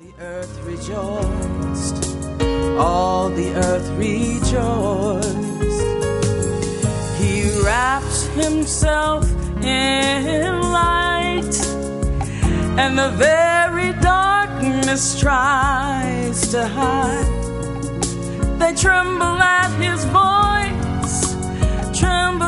The earth rejoiced, all the earth rejoiced. He wraps himself in light, and the very darkness tries to hide. They tremble at his voice, tremble